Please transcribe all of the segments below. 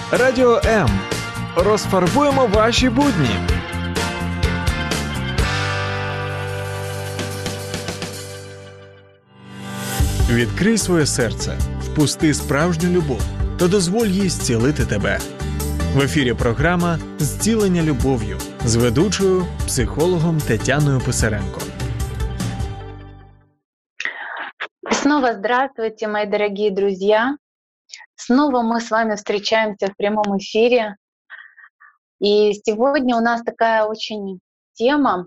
Радіо М. Розфарбуємо ваші будні. Відкрий своє серце, впусти справжню любов та дозволь їй зцілити тебе. В ефірі програма «Зцілення любов'ю» з ведучою, психологом Тетяною Писаренко. Снова здравствуйте, мои дорогие друзья. Снова мы с вами встречаемся в прямом эфире. И сегодня у нас такая тема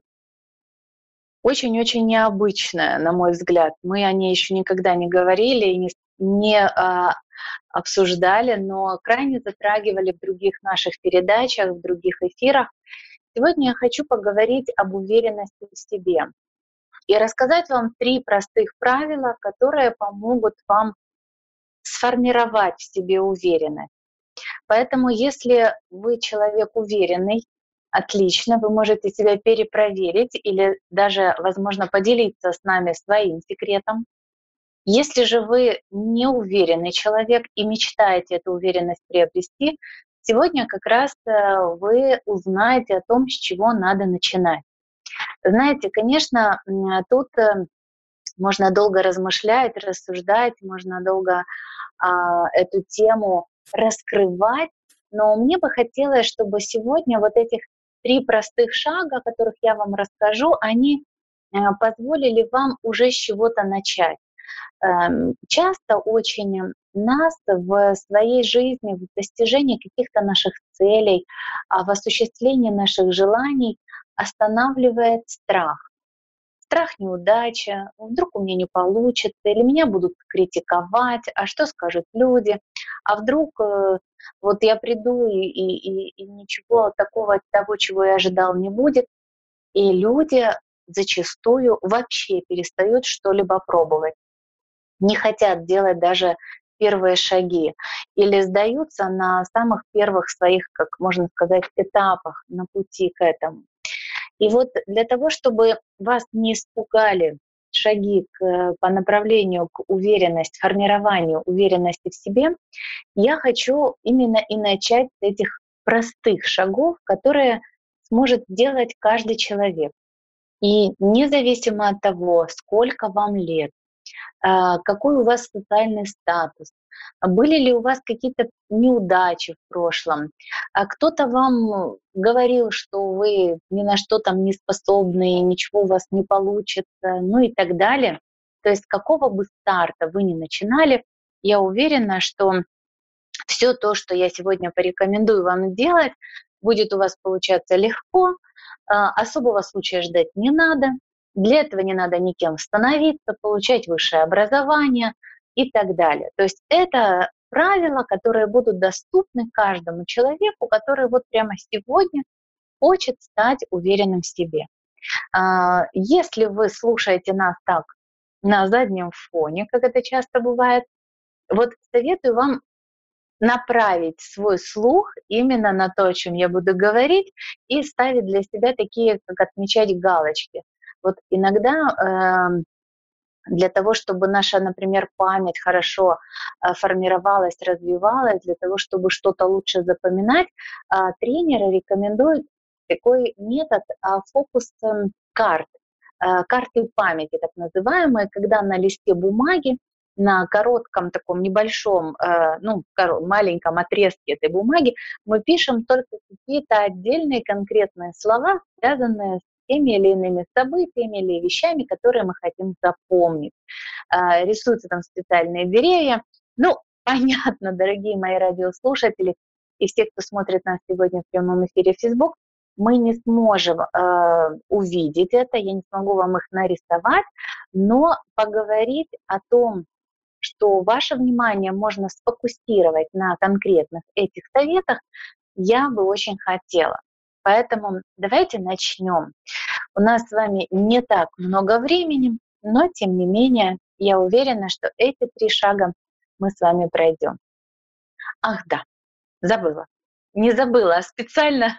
очень-очень необычная, на мой взгляд. Мы о ней еще никогда не говорили и не обсуждали, но крайне затрагивали в других наших передачах, в других эфирах. Сегодня я хочу поговорить об уверенности в себе и рассказать вам 3 простых правила, которые помогут вам сформировать в себе уверенность. Поэтому если вы человек уверенный, отлично, вы можете себя перепроверить или даже, возможно, поделиться с нами своим секретом. Если же вы неуверенный человек и мечтаете эту уверенность приобрести, сегодня как раз вы узнаете о том, с чего надо начинать. Знаете, конечно, тут можно долго размышлять, рассуждать, можно долго эту тему раскрывать, но мне бы хотелось, чтобы сегодня вот этих 3 простых шага, о которых я вам расскажу, они позволили вам уже с чего-то начать. Часто очень нас в своей жизни, в достижении каких-то наших целей, в осуществлении наших желаний останавливает страх. Страх неудачи, вдруг у меня не получится, или меня будут критиковать, а что скажут люди, а вдруг вот я приду и ничего такого, того, чего я ожидал, не будет. И люди зачастую вообще перестают что-либо пробовать, не хотят делать даже первые шаги или сдаются на самых первых своих, как можно сказать, этапах на пути к этому. И вот для того, чтобы вас не испугали шаги по направлению к уверенности, формированию уверенности в себе, я хочу именно и начать с этих простых шагов, которые сможет делать каждый человек. И независимо от того, сколько вам лет, какой у вас социальный статус, были ли у вас какие-то неудачи в прошлом, кто-то вам говорил, что вы ни на что там не способны, ничего у вас не получится, ну и так далее. То есть какого бы старта вы ни начинали, я уверена, что все то, что я сегодня порекомендую вам делать, будет у вас получаться легко, особого случая ждать не надо, для этого не надо никем становиться, получать высшее образование и так далее. То есть это правила, которые будут доступны каждому человеку, который вот прямо сегодня хочет стать уверенным в себе. Если вы слушаете нас так на заднем фоне, как это часто бывает, вот советую вам направить свой слух именно на то, о чем я буду говорить, и ставить для себя такие, как отмечать галочки. Вот иногда для того, чтобы наша, например, память хорошо формировалась, развивалась, для того, чтобы что-то лучше запоминать, тренеры рекомендуют такой метод фокус-карт, карты памяти так называемые, когда на листе бумаги, на коротком таком небольшом, маленьком отрезке этой бумаги мы пишем только какие-то отдельные конкретные слова, связанные с теми или иными событиями или вещами, которые мы хотим запомнить. Рисуются там специальные деревья. Ну, понятно, дорогие мои радиослушатели и все, кто смотрит нас сегодня в прямом эфире в Facebook, мы не сможем увидеть это, я не смогу вам их нарисовать, но поговорить о том, что ваше внимание можно сфокусировать на конкретных этих советах, я бы очень хотела. Поэтому давайте начнем. У нас с вами не так много времени, но тем не менее я уверена, что эти 3 шага мы с вами пройдем. Ах да, забыла. Не забыла, а специально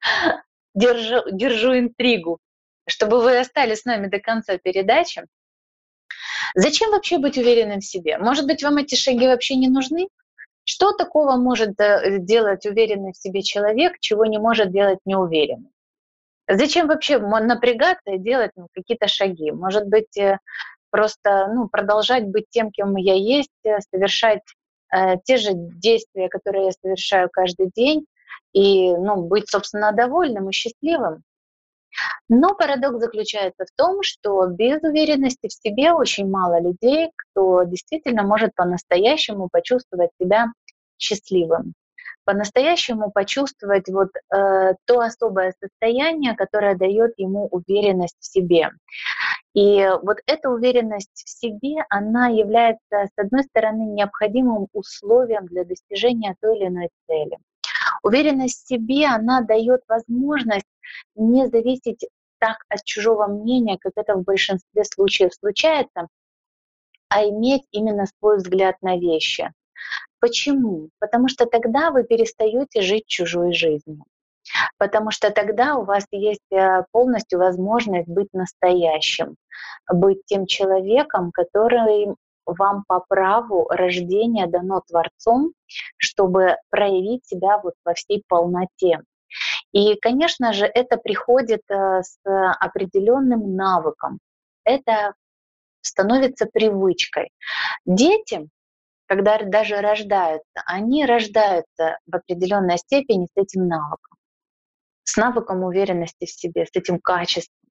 держу интригу, чтобы вы остались с нами до конца передачи. Зачем вообще быть уверенным в себе? Может быть, вам эти шаги вообще не нужны? Что такого может делать уверенный в себе человек, чего не может делать неуверенный? Зачем вообще напрягаться и делать какие-то шаги? Может быть, просто продолжать быть тем, кем я есть, совершать те же действия, которые я совершаю каждый день, и быть, собственно, довольным и счастливым. Но парадокс заключается в том, что без уверенности в себе очень мало людей, кто действительно может по-настоящему почувствовать себя счастливым, по-настоящему почувствовать то особое состояние, которое дает ему уверенность в себе. И вот эта уверенность в себе, она является, с одной стороны, необходимым условием для достижения той или иной цели. Уверенность в себе, она дает возможность не зависеть так от чужого мнения, как это в большинстве случаев случается, а иметь именно свой взгляд на вещи. Почему? Потому что тогда вы перестаете жить чужой жизнью. Потому что тогда у вас есть полностью возможность быть настоящим, быть тем человеком, который вам по праву рождения дано Творцом, чтобы проявить себя во всей полноте. И, конечно же, это приходит с определенным навыком. Это становится привычкой. Дети, когда даже рождаются, они рождаются в определенной степени с этим навыком, с навыком уверенности в себе, с этим качеством.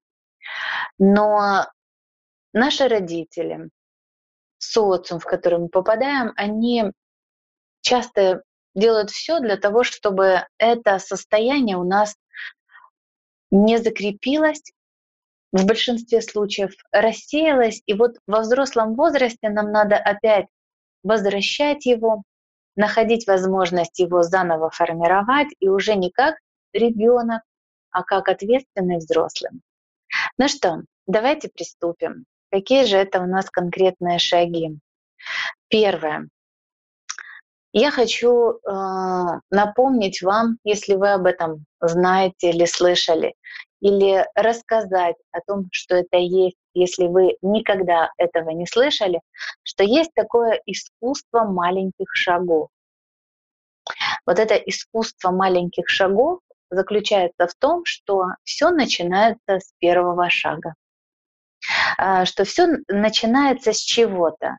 Но наши родители, социум, в который мы попадаем, они часто делают все для того, чтобы это состояние у нас не закрепилось, в большинстве случаев рассеялось, и вот во взрослом возрасте нам надо опять возвращать его, находить возможность его заново формировать, и уже не как ребенок, а как ответственный взрослый. Ну что, давайте приступим. Какие же это у нас конкретные шаги? Первое. Я хочу напомнить вам, если вы об этом знаете или слышали, или рассказать о том, что это есть, если вы никогда этого не слышали, что есть такое искусство маленьких шагов. Вот это искусство маленьких шагов заключается в том, что все начинается с первого шага, что все начинается с чего-то.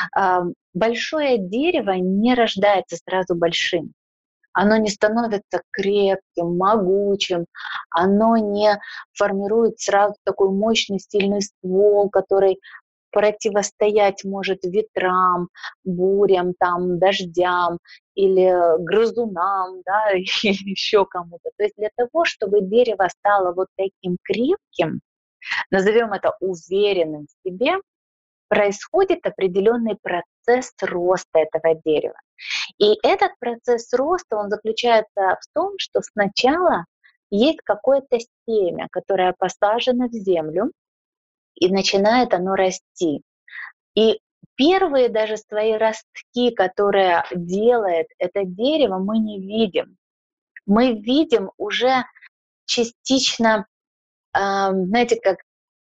Большое дерево не рождается сразу большим. Оно не становится крепким, могучим, оно не формирует сразу такой мощный, сильный ствол, который противостоять может ветрам, бурям, дождям или грызунам, да, или еще кому-то. То есть для того, чтобы дерево стало вот таким крепким, назовем это уверенным в себе, происходит определенный процесс роста этого дерева. И этот процесс роста, он заключается в том, что сначала есть какое-то семя, которое посажено в землю, и начинает оно расти. И первые даже свои ростки, которые делает это дерево, мы не видим. Мы видим уже частично, знаете, как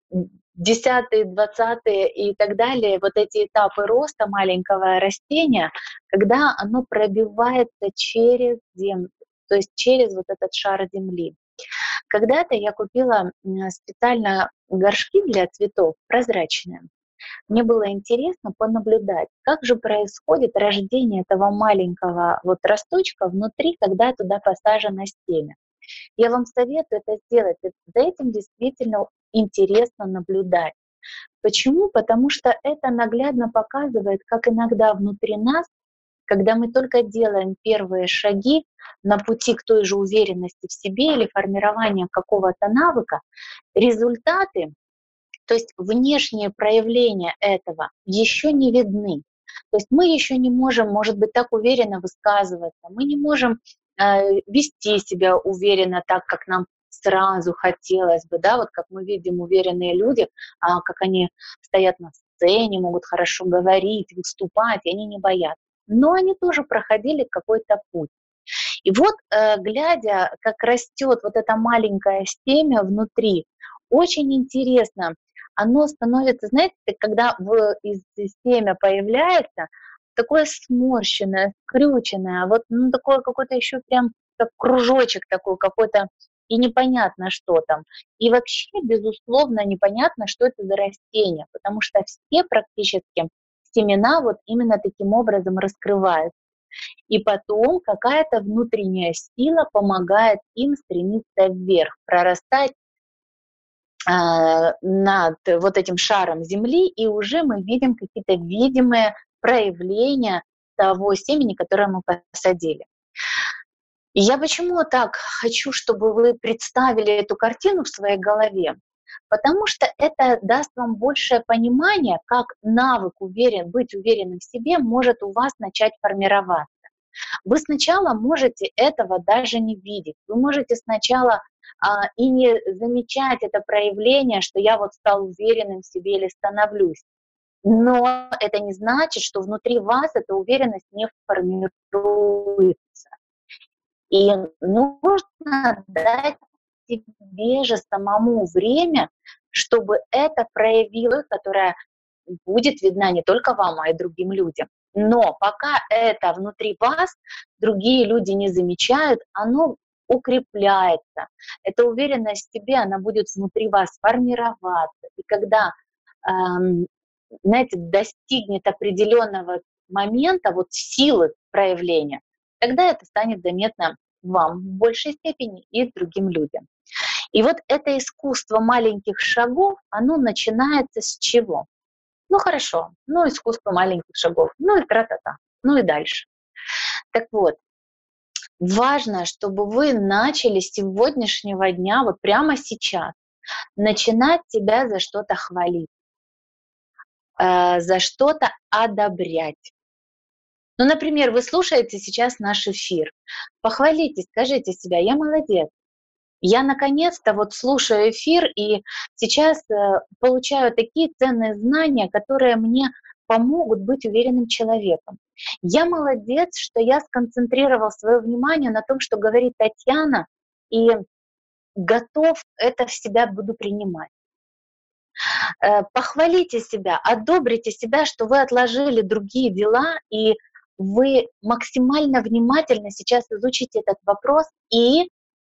10-е, 20-е и так далее, вот эти этапы роста маленького растения, когда оно пробивается через землю, то есть через вот этот шар земли. Когда-то я купила специально горшки для цветов прозрачные. Мне было интересно понаблюдать, как же происходит рождение этого маленького росточка внутри, когда туда посажено семя. Я вам советую это сделать. За этим действительно интересно наблюдать. Почему? Потому что это наглядно показывает, как иногда внутри нас, когда мы только делаем первые шаги на пути к той же уверенности в себе или формированию какого-то навыка, результаты, то есть внешние проявления этого еще не видны. То есть мы еще не можем, может быть, так уверенно высказываться, мы не можем вести себя уверенно так, как нам сразу хотелось бы, да, вот как мы видим уверенные люди, как они стоят на сцене, могут хорошо говорить, выступать, и они не боятся. Но они тоже проходили какой-то путь. И вот, глядя, как растет вот это маленькое семя внутри, очень интересно, оно становится, знаете, когда из семя появляется, такое сморщенное, скрюченное, вот такое какое-то еще прям как кружочек такой какой-то, и непонятно, что там. И вообще, безусловно, непонятно, что это за растение, потому что все практически семена вот именно таким образом раскрываются. И потом какая-то внутренняя сила помогает им стремиться вверх, прорастать над вот этим шаром Земли, и уже мы видим какие-то видимые проявления того семени, которое мы посадили. И я почему так хочу, чтобы вы представили эту картину в своей голове? Потому что это даст вам большее понимание, как навык быть уверенным в себе может у вас начать формироваться. Вы сначала можете этого даже не видеть. Вы можете сначала и не замечать это проявление, что я вот стал уверенным в себе или становлюсь. Но это не значит, что внутри вас эта уверенность не формируется. И нужно дать себе же самому время, чтобы это проявилось, которое будет видна не только вам, а и другим людям. Но пока это внутри вас, другие люди не замечают, оно укрепляется. Эта уверенность в себе, она будет внутри вас формироваться. И когда, знаете, достигнет определенного момента, вот силы проявления, тогда это станет заметно вам в большей степени и другим людям. И вот это искусство маленьких шагов, оно начинается с чего? Ну хорошо, искусство маленьких шагов, и тра-та-та, и дальше. Так вот, важно, чтобы вы начали с сегодняшнего дня, вот прямо сейчас, начинать себя за что-то хвалить, за что-то одобрять. Например, вы слушаете сейчас наш эфир, похвалите, скажите себя: я молодец. Я наконец-то вот слушаю эфир и сейчас получаю такие ценные знания, которые мне помогут быть уверенным человеком. Я молодец, что я сконцентрировал свое внимание на том, что говорит Татьяна, и готов это в себя буду принимать. Похвалите себя, одобрите себя, что вы отложили другие дела, и вы максимально внимательно сейчас изучите этот вопрос, и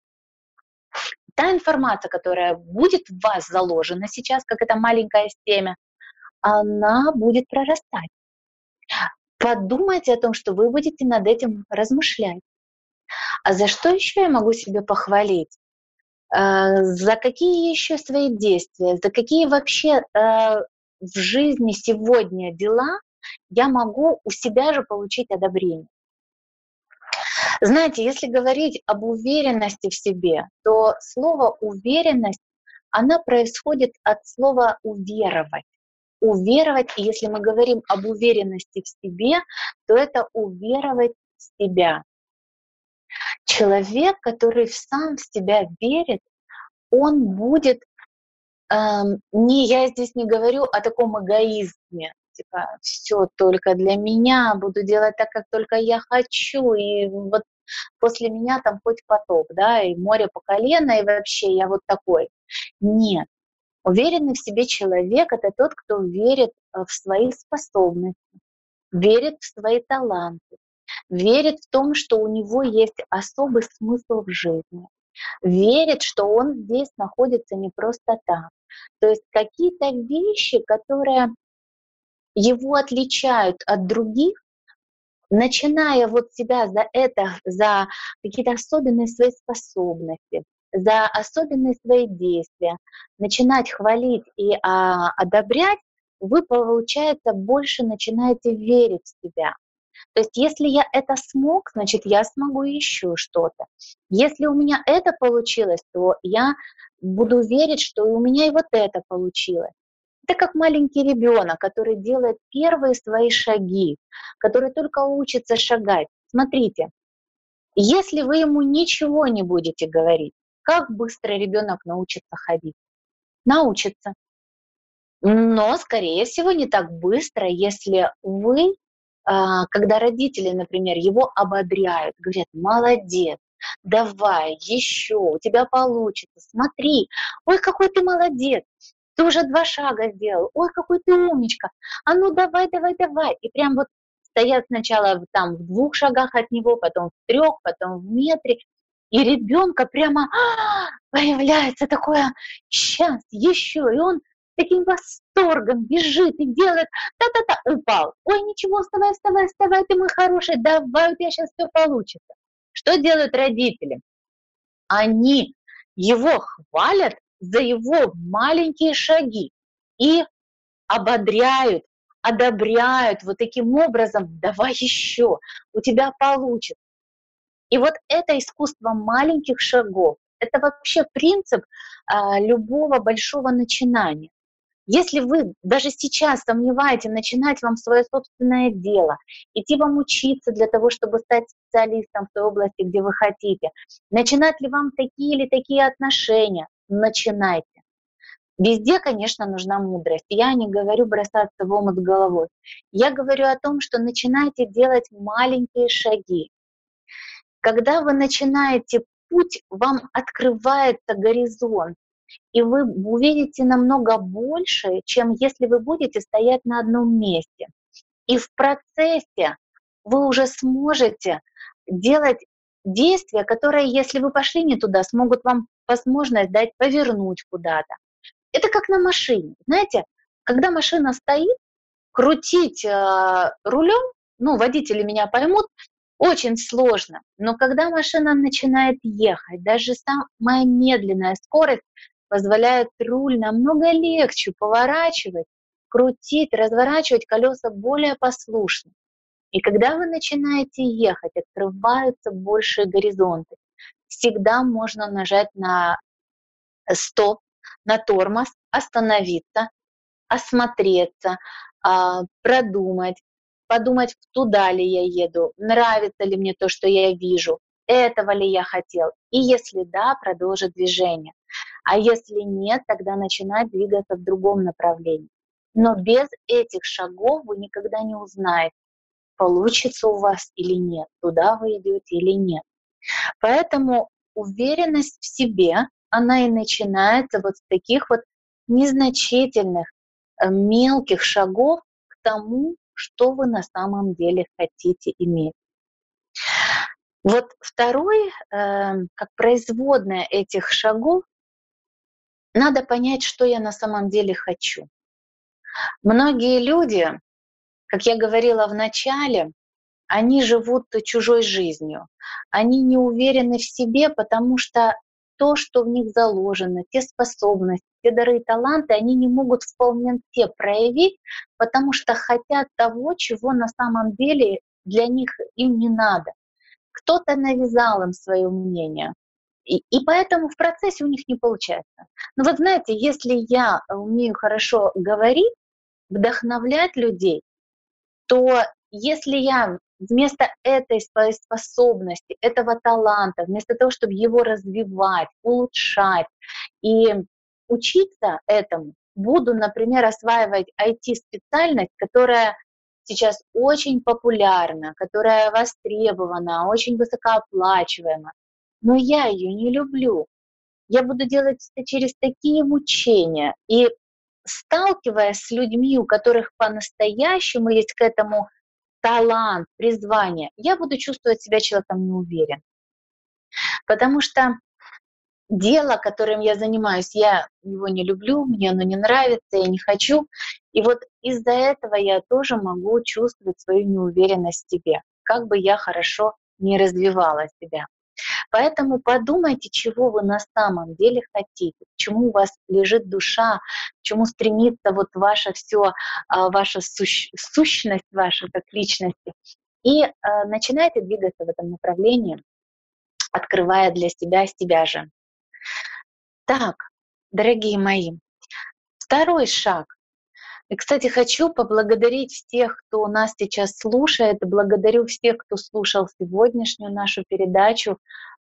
та информация, которая будет в вас заложена сейчас, как это маленькое семя, она будет прорастать. Подумайте о том, что вы будете над этим размышлять. А за что еще я могу себе похвалить? За какие еще свои действия, за какие вообще в жизни сегодня дела я могу у себя же получить одобрение? Знаете, если говорить об уверенности в себе, то слово «уверенность», она происходит от слова «уверовать». Уверовать, и если мы говорим об уверенности в себе, то это уверовать в себя. Человек, который сам в себя верит, он будет, я здесь не говорю о таком эгоизме, типа все только для меня, буду делать так, как только я хочу, и вот после меня там хоть потоп, да, и море по колено, и вообще я вот такой. Нет. Уверенный в себе человек — это тот, кто верит в свои способности, верит в свои таланты, верит в том, что у него есть особый смысл в жизни, верит, что он здесь находится не просто так. То есть какие-то вещи, которые его отличают от других, начиная вот себя за это, за какие-то особенные свои способности, за особенные свои действия, начинать хвалить и одобрять, вы, получается, больше начинаете верить в себя. То есть если я это смог, значит, я смогу еще что-то. Если у меня это получилось, то я буду верить, что и у меня и вот это получилось. Это как маленький ребенок, который делает первые свои шаги, который только учится шагать. Смотрите, если вы ему ничего не будете говорить, как быстро ребенок научится ходить? Научится. Но, скорее всего, не так быстро, если вы, когда родители, например, его ободряют, говорят: молодец, давай, еще, у тебя получится, смотри, ой, какой ты молодец, ты уже 2 шага сделал, ой, какой ты умничка, а ну давай, давай, давай. И прям вот стоят сначала там в 2 шагах от него, потом в 3, потом в метре, и ребенка прямо появляется такое «щас, еще», и он таким восторгом бежит и делает та-та-та, упал. Ой, ничего, вставай, вставай, вставай, ты мой хороший, давай, у тебя сейчас все получится. Что делают родители? Они его хвалят за его маленькие шаги и ободряют, одобряют вот таким образом, давай еще, у тебя получится. И вот это искусство маленьких шагов, это вообще принцип любого большого начинания. Если вы даже сейчас сомневаетесь, начинать вам свое собственное дело, идти вам учиться для того, чтобы стать специалистом в той области, где вы хотите, начинать ли вам такие или такие отношения, начинайте. Везде, конечно, нужна мудрость. Я не говорю бросаться в омут с головой. Я говорю о том, что начинайте делать маленькие шаги. Когда вы начинаете путь, вам открывается горизонт, и вы увидите намного больше, чем если вы будете стоять на одном месте. И в процессе вы уже сможете делать действия, которые, если вы пошли не туда, смогут вам возможность дать повернуть куда-то. Это как на машине. Знаете, когда машина стоит, крутить рулем, водители меня поймут, очень сложно. Но когда машина начинает ехать, даже самая медленная скорость позволяет руль намного легче поворачивать, крутить, разворачивать, колеса более послушны. И когда вы начинаете ехать, открываются большие горизонты. Всегда можно нажать на стоп, на тормоз, остановиться, осмотреться, продумать, подумать, туда ли я еду, нравится ли мне то, что я вижу, этого ли я хотел. И если да, продолжить движение. А если нет, тогда начинать двигаться в другом направлении. Но без этих шагов вы никогда не узнаете, получится у вас или нет, туда вы идете или нет. Поэтому уверенность в себе, она и начинается вот с таких вот незначительных, мелких шагов к тому, что вы на самом деле хотите иметь. Вот второй, как производная этих шагов, надо понять, что я на самом деле хочу. Многие люди, как я говорила в начале, они живут чужой жизнью. Они не уверены в себе, потому что то, что в них заложено, те способности, те дары и таланты, они не могут вполне все проявить, потому что хотят того, чего на самом деле для них им не надо. Кто-то навязал им свое мнение, и поэтому в процессе у них не получается. Но вот знаете, если я умею хорошо говорить, вдохновлять людей, то если я вместо этой своей способности, этого таланта, вместо того, чтобы его развивать, улучшать и учиться этому, буду, например, осваивать IT-специальность, которая сейчас очень популярна, которая востребована, очень высокооплачиваема, но я ее не люблю. Я буду делать это через такие мучения. И сталкиваясь с людьми, у которых по-настоящему есть к этому талант, призвание, я буду чувствовать себя человеком неуверенным. Потому что дело, которым я занимаюсь, я его не люблю, мне оно не нравится, я не хочу. И вот из-за этого я тоже могу чувствовать свою неуверенность в себе, как бы я хорошо не развивала себя. Поэтому подумайте, чего вы на самом деле хотите, к чему у вас лежит душа, к чему стремится вот ваша все, ваша сущность ваша как личности. И начинайте двигаться в этом направлении, открывая для себя же. Так, дорогие мои, второй шаг. И, кстати, хочу поблагодарить всех, кто нас сейчас слушает. Благодарю всех, кто слушал сегодняшнюю нашу передачу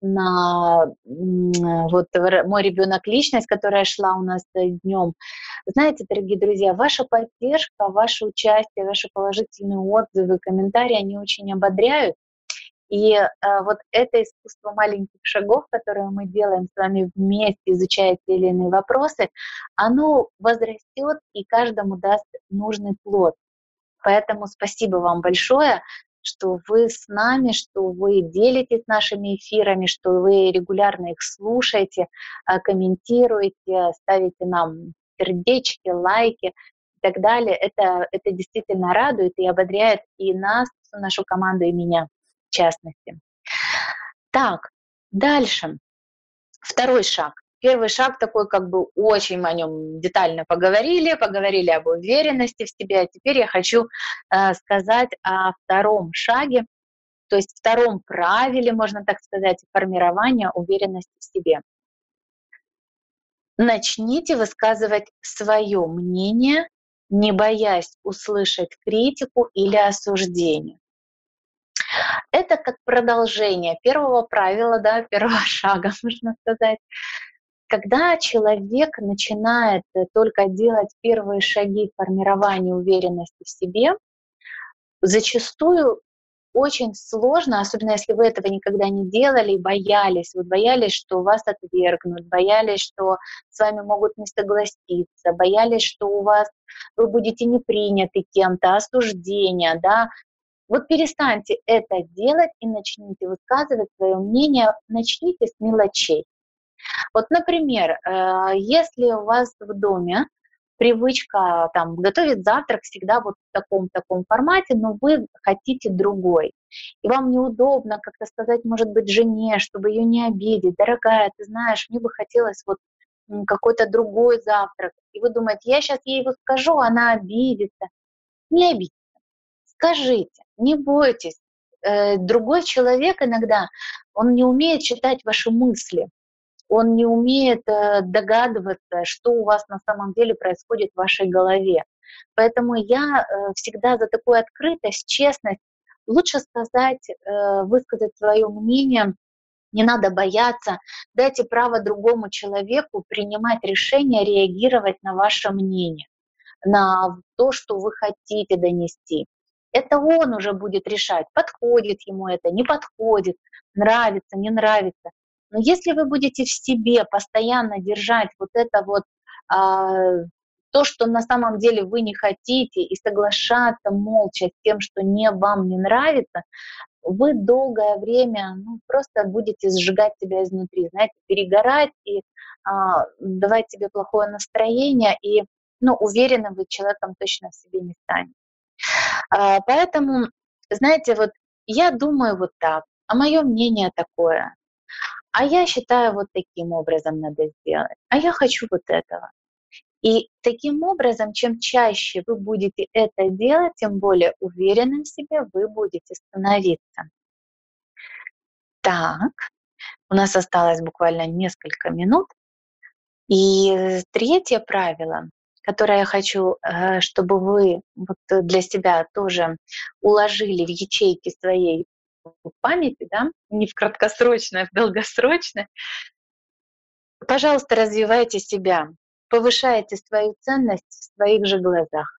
на вот «Мой ребенок личность», которая шла у нас днем. Знаете, дорогие друзья, ваша поддержка, ваше участие, ваши положительные отзывы, комментарии, они очень ободряют. И вот это искусство маленьких шагов, которые мы делаем с вами вместе, изучая те или иные вопросы, оно возрастет и каждому даст нужный плод. Поэтому спасибо вам большое, что вы с нами, что вы делитесь нашими эфирами, что вы регулярно их слушаете, комментируете, ставите нам сердечки, лайки и так далее. Это действительно радует и ободряет и нас, нашу команду, и меня в частности. Так, дальше. Второй шаг. Первый шаг такой, как бы очень мы о нем детально поговорили об уверенности в себе. А теперь я хочу сказать о втором шаге, то есть втором правиле, можно так сказать, формирования уверенности в себе. Начните высказывать свое мнение, не боясь услышать критику или осуждение. Это как продолжение первого правила, да, первого шага, можно сказать. Когда человек начинает только делать первые шаги в формировании уверенности в себе, зачастую очень сложно, особенно если вы этого никогда не делали, боялись, вы боялись, что вас отвергнут, боялись, что с вами могут не согласиться, боялись, что вы будете не приняты кем-то, осуждение, да. Вот перестаньте это делать и начните высказывать свое мнение, начните с мелочей. Вот, например, если у вас в доме привычка там готовить завтрак всегда вот в таком формате, но вы хотите другой, и вам неудобно как-то сказать, может быть, жене, чтобы ее не обидеть: дорогая, ты знаешь, мне бы хотелось вот какой-то другой завтрак. И вы думаете, я сейчас ей его скажу, она обидится. Не обидится, скажите, не бойтесь. Другой человек иногда, он не умеет читать ваши мысли, он не умеет догадываться, что у вас на самом деле происходит в вашей голове. Поэтому я всегда за такую открытость, честность. Лучше сказать, высказать свое мнение, не надо бояться. Дайте право другому человеку принимать решение, реагировать на ваше мнение, на то, что вы хотите донести. Это он уже будет решать, подходит ему это, не подходит, нравится, не нравится. Но если вы будете в себе постоянно держать вот это вот, то, что на самом деле вы не хотите, и соглашаться молча с тем, что вам не нравится, вы долгое время просто будете сжигать себя изнутри, знаете, перегорать и давать себе плохое настроение, и уверенным вы человеком точно в себе не станете. Поэтому, знаете, вот я думаю вот так, а мое мнение такое, а я считаю, вот таким образом надо сделать, а я хочу вот этого. И таким образом, чем чаще вы будете это делать, тем более уверенным в себе вы будете становиться. Так, у нас осталось буквально несколько минут. И третье правило, которое я хочу, чтобы вы вот для себя тоже уложили в ячейки своей памяти, да, не в краткосрочное, а в долгосрочное. Пожалуйста, развивайте себя, повышайте свою ценность в своих же глазах.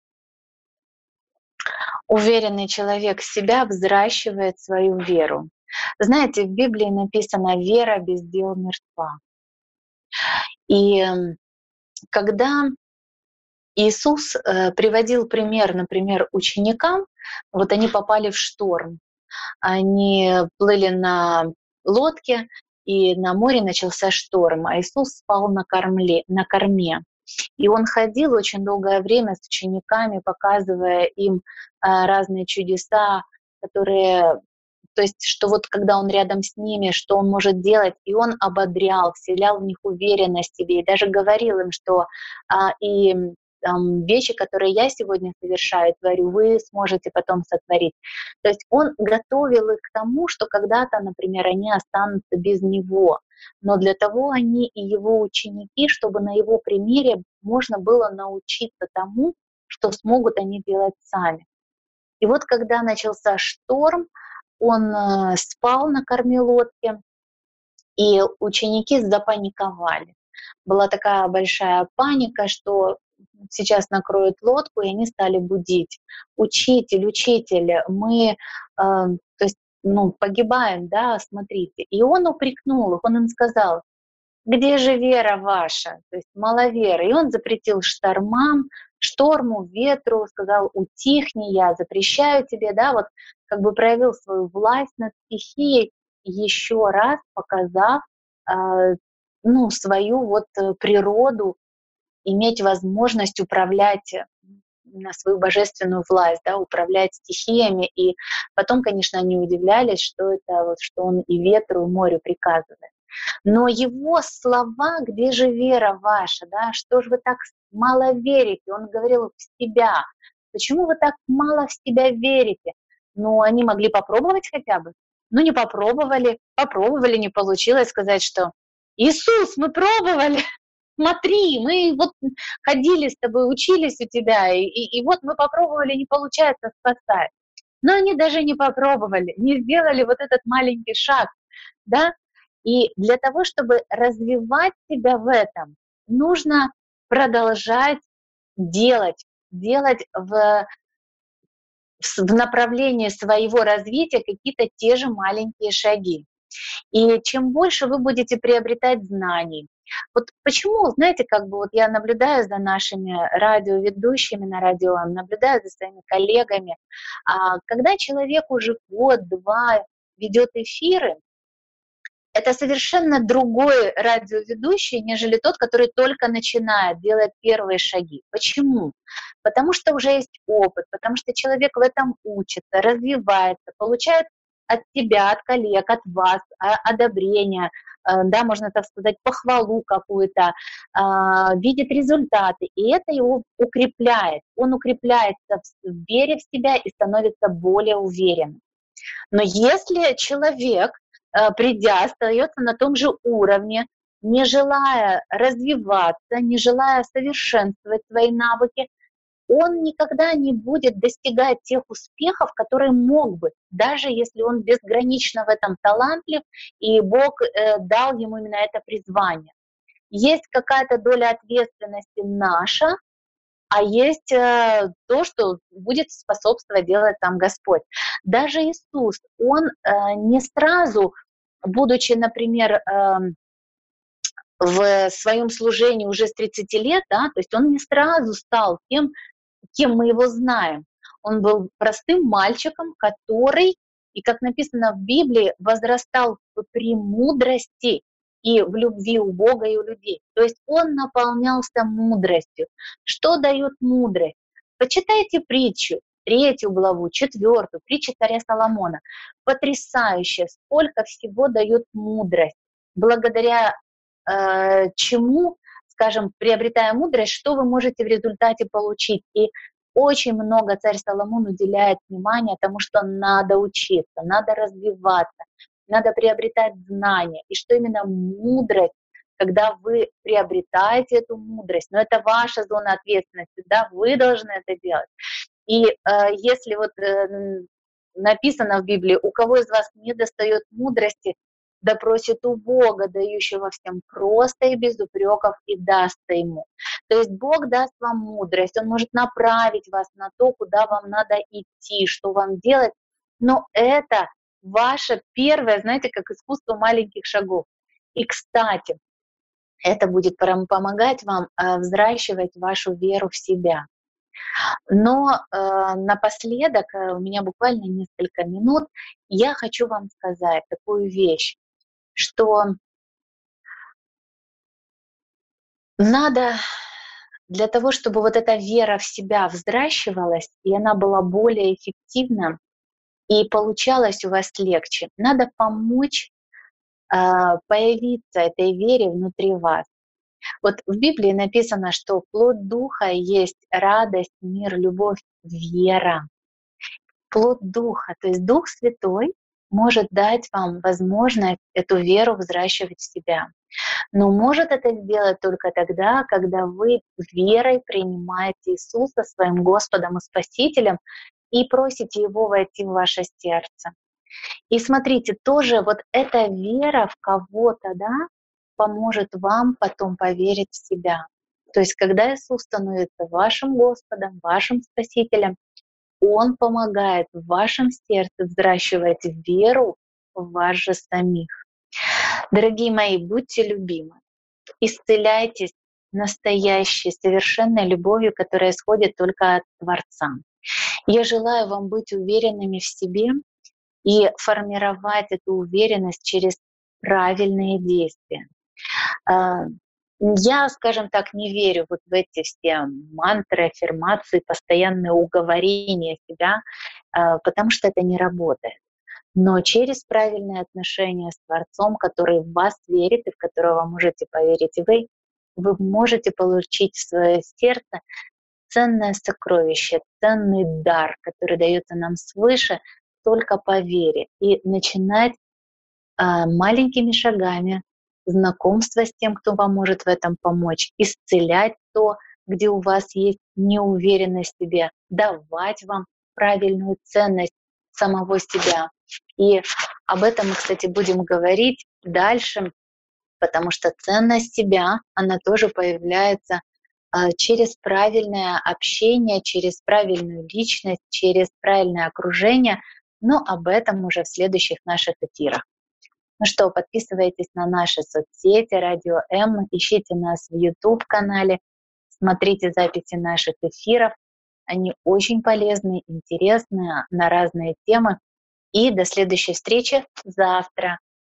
Уверенный человек в себя взращивает свою веру. Знаете, в Библии написано: «Вера без дел мертва». И когда Иисус приводил пример, например, ученикам, вот они попали в шторм, они плыли на лодке, и на море начался шторм, а Иисус спал на корме. И он ходил очень долгое время с учениками, показывая им разные чудеса, которые, то есть, что вот когда он рядом с ними, что он может делать, и он ободрял, вселял в них уверенность в себе, и даже говорил им, что и вещи, которые я сегодня совершаю, творю, вы сможете потом сотворить. То есть он готовил их к тому, что когда-то, например, они останутся без него. Но для того они и его ученики, чтобы на его примере можно было научиться тому, что смогут они делать сами. И вот когда начался шторм, он спал на корме лодки, и ученики запаниковали. Была такая большая паника, что сейчас накроют лодку, и они стали будить: «Учитель, учитель, мы то есть, погибаем, да, смотрите». И он упрекнул их, он им сказал: где же вера ваша? То есть мало веры. И он запретил шторму, ветру, сказал, утихни, я запрещаю тебе, да, вот как бы проявил свою власть над стихией, еще раз показав, свою природу, иметь возможность управлять на свою божественную власть, да, управлять стихиями. И потом, конечно, они удивлялись, что это вот, что он и ветру, и морю приказывает. Но его слова, где же вера ваша, да, что же вы так мало верите? Он говорил в себя. Почему вы так мало в себя верите? Ну, они могли попробовать хотя бы. Ну, не попробовали, не получилось сказать, что Иисус, мы пробовали, смотри, мы вот ходили с тобой, учились у тебя, и вот мы попробовали, не получается спасать. Но они даже не попробовали, не сделали вот этот маленький шаг, да. И для того, чтобы развивать себя в этом, нужно продолжать делать в направлении своего развития какие-то те же маленькие шаги. И чем больше вы будете приобретать знаний, вот почему, знаете, как бы вот я наблюдаю за нашими радиоведущими на радио, наблюдаю за своими коллегами, когда человек уже год-два ведет эфиры, это совершенно другой радиоведущий, нежели тот, который только начинает, делает первые шаги. Почему? Потому что уже есть опыт, потому что человек в этом учится, развивается, получает от тебя, от коллег, от вас одобрение, да, можно так сказать, похвалу какую-то, видит результаты, и это его укрепляет. Он укрепляется в вере в себя и становится более уверенным. Но если человек, придя, остается на том же уровне, не желая развиваться, не желая совершенствовать свои навыки, он никогда не будет достигать тех успехов, которые мог бы, даже если он безгранично в этом талантлив, и Бог дал ему именно это призвание. Есть какая-то доля ответственности наша, а есть то, что будет способствовать делать там Господь. Даже Иисус, он не сразу, будучи, например, в своем служении уже с 30 лет, да, то есть он не сразу стал тем, кем мы его знаем. Он был простым мальчиком, который, и как написано в Библии, возрастал в премудрости и в любви у Бога и у людей. То есть он наполнялся мудростью. Что дает мудрость? Почитайте притчу, 3 главу, 4, притча царя Соломона. Потрясающе, сколько всего дает мудрость. Благодаря чему, скажем, приобретая мудрость, что вы можете в результате получить. И очень много царь Соломон уделяет внимания тому, что надо учиться, надо развиваться, надо приобретать знания. И что именно мудрость, когда вы приобретаете эту мудрость, но это ваша зона ответственности, да, вы должны это делать. И если вот написано в Библии, у кого из вас не достает мудрости, да просит у Бога, дающего всем просто и без упреков, и дастся ему. То есть Бог даст вам мудрость, Он может направить вас на то, куда вам надо идти, что вам делать, но это ваше первое, знаете, как искусство маленьких шагов. И, кстати, это будет помогать вам взращивать вашу веру в себя. Но напоследок, у меня буквально несколько минут, я хочу вам сказать такую вещь, что надо для того, чтобы вот эта вера в себя взращивалась, и она была более эффективна, и получалось у вас легче, надо помочь появиться этой вере внутри вас. Вот в Библии написано, что плод Духа есть радость, мир, любовь, вера. Плод Духа, то есть Дух Святой может дать вам возможность эту веру взращивать в себя. Но может это сделать только тогда, когда вы верой принимаете Иисуса своим Господом и Спасителем и просите Его войти в ваше сердце. И смотрите, тоже вот эта вера в кого-то, да, поможет вам потом поверить в себя. То есть когда Иисус становится вашим Господом, вашим Спасителем, Он помогает в вашем сердце взращивать веру в вас же самих. Дорогие мои, будьте любимы. исцеляйтесь настоящей, совершенной любовью, которая исходит только от Творца. Я желаю вам быть уверенными в себе и формировать эту уверенность через правильные действия. Я, скажем так, не верю вот в эти все мантры, аффирмации, постоянное уговорение себя, потому что это не работает. Но через правильные отношения с Творцом, который в вас верит и в которого можете поверить вы можете получить в свое сердце ценное сокровище, ценный дар, который дается нам свыше только по вере. И начинать маленькими шагами знакомство с тем, кто вам может в этом помочь, исцелять то, где у вас есть неуверенность в себе, давать вам правильную ценность самого себя. И об этом мы, кстати, будем говорить дальше, потому что ценность себя, она тоже появляется через правильное общение, через правильную личность, через правильное окружение, но об этом уже в следующих наших эфирах. Ну что, подписывайтесь на наши соцсети Радио М, ищите нас в YouTube-канале, смотрите записи наших эфиров. Они очень полезные, интересные, на разные темы. И до следующей встречи завтра.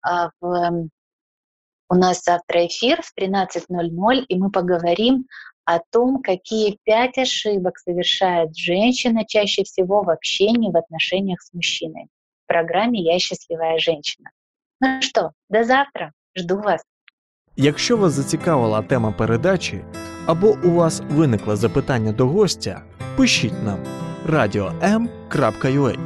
У нас завтра эфир в 13:00, и мы поговорим о том, какие 5 ошибок совершает женщина чаще всего в общении, в отношениях с мужчиной. В программе «Я счастливая женщина». Ну що, до завтра. Жду вас. Якщо вас зацікавила тема передачі або у вас виникло запитання до гостя, пишіть нам radio.m.ua.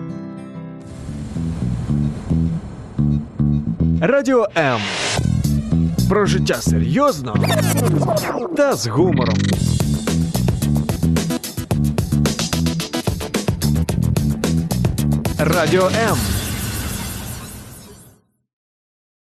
Радіо М. Про життя серйозно та з гумором. Радіо М.